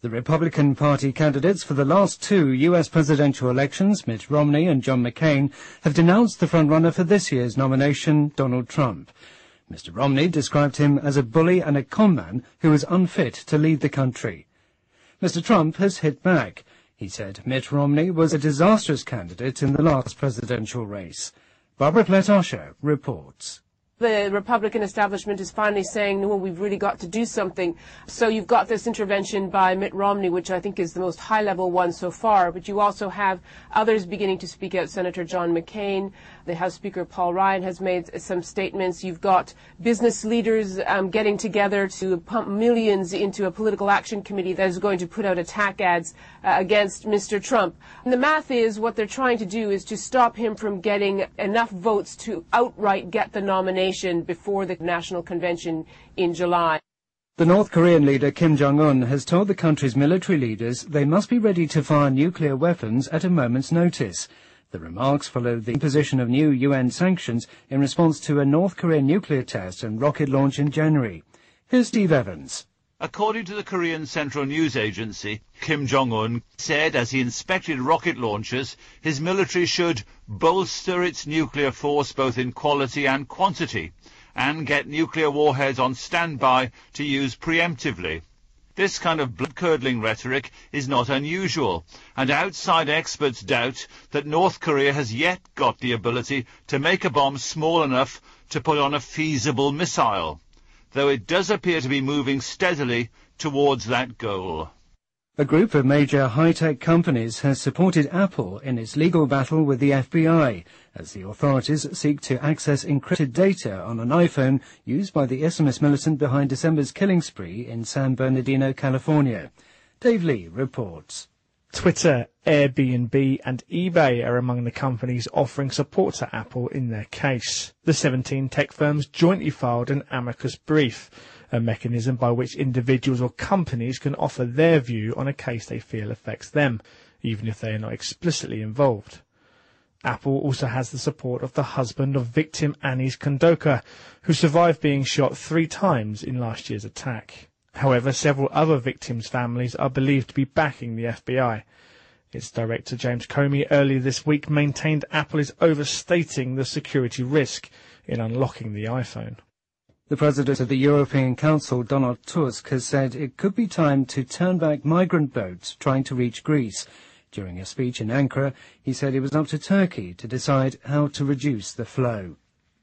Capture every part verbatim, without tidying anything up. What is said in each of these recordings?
The Republican Party candidates for the last two U S presidential elections, Mitt Romney and John McCain, have denounced the frontrunner for this year's nomination, Donald Trump. Mister Romney described him as a bully and a conman who is unfit to lead the country. Mister Trump has hit back. He said Mitt Romney was a disastrous candidate in the last presidential race. Barbara Kletasher reports. The Republican establishment is finally saying, no, we've really got to do something. So you've got this intervention by Mitt Romney, which I think is the most high-level one so far, but you also have others beginning to speak out. Senator John McCain, the House Speaker Paul Ryan has made some statements. You've got business leaders um, getting together to pump millions into a political action committee that is going to put out attack ads uh, against Mister Trump. And the math is what they're trying to do is to stop him from getting enough votes to outright get the nomination before the National Convention in July. The North Korean leader Kim Jong-un has told the country's military leaders they must be ready to fire nuclear weapons at a moment's notice. The remarks follow the imposition of new U N sanctions in response to a North Korean nuclear test and rocket launch in January. Here's Steve Evans. According to the Korean Central News Agency, Kim Jong-un said as he inspected rocket launches, his military should bolster its nuclear force both in quality and quantity, and get nuclear warheads on standby to use preemptively. This kind of blood-curdling rhetoric is not unusual, and outside experts doubt that North Korea has yet got the ability to make a bomb small enough to put on a feasible missile, though it does appear to be moving steadily towards that goal. A group of major high-tech companies has supported Apple in its legal battle with the F B I, as the authorities seek to access encrypted data on an iPhone used by the Islamist militant behind December's killing spree in San Bernardino, California. Dave Lee reports. Twitter, Airbnb and eBay are among the companies offering support to Apple in their case. The seventeen tech firms jointly filed an amicus brief, a mechanism by which individuals or companies can offer their view on a case they feel affects them, even if they are not explicitly involved. Apple also has the support of the husband of victim Anis Kondoka, who survived being shot three times in last year's attack. However, several other victims' families are believed to be backing the F B I. Its director, James Comey, earlier this week maintained Apple is overstating the security risk in unlocking the iPhone. The president of the European Council, Donald Tusk, has said it could be time to turn back migrant boats trying to reach Greece. During a speech in Ankara, he said it was up to Turkey to decide how to reduce the flow.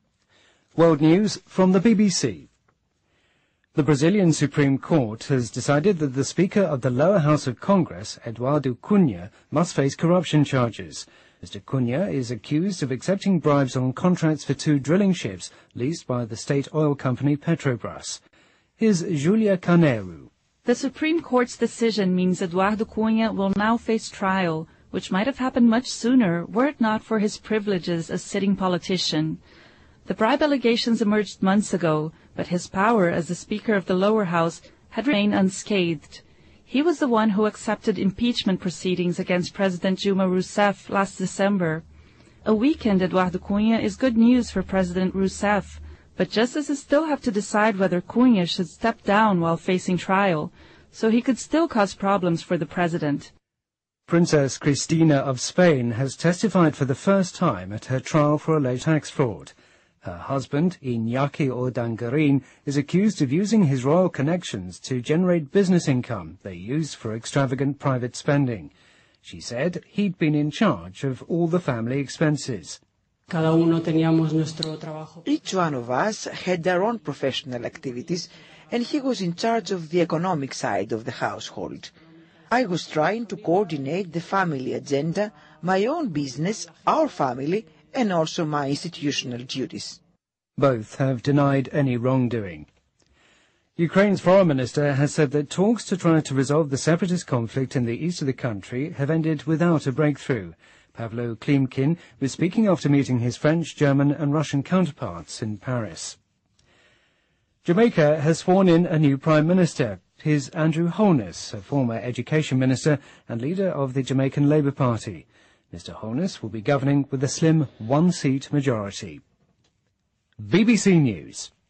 World News from the B B C. The Brazilian Supreme Court has decided that the Speaker of the lower house of Congress, Eduardo Cunha, must face corruption charges. Mister Cunha is accused of accepting bribes on contracts for two drilling ships leased by the state oil company Petrobras. Here's Julia Carneiro. The Supreme Court's decision means Eduardo Cunha will now face trial, which might have happened much sooner were it not for his privileges as sitting politician. The bribe allegations emerged months ago, but his power as the Speaker of the lower house had remained unscathed. He was the one who accepted impeachment proceedings against President Dilma Rousseff last December. A weakened Eduardo Cunha is good news for President Rousseff, but justices still have to decide whether Cunha should step down while facing trial, so he could still cause problems for the president. Princess Cristina of Spain has testified for the first time at her trial for alleged tax fraud. Her husband, Iñaki Urdangarin, is accused of using his royal connections to generate business income they used for extravagant private spending. She said he'd been in charge of all the family expenses. Each one of us had our own professional activities, and he was in charge of the economic side of the household. I was trying to coordinate the family agenda, my own business, our family, and also my institutional duties. Both have denied any wrongdoing. Ukraine's foreign minister has said that talks to try to resolve the separatist conflict in the east of the country have ended without a breakthrough. Pavlo Klimkin was speaking after meeting his French, German and Russian counterparts in Paris. Jamaica has sworn in a new Prime Minister. Here's Andrew Holness, a former education minister and leader of the Jamaican Labour Party. Mister Holness will be governing with a slim one-seat majority. B B C News.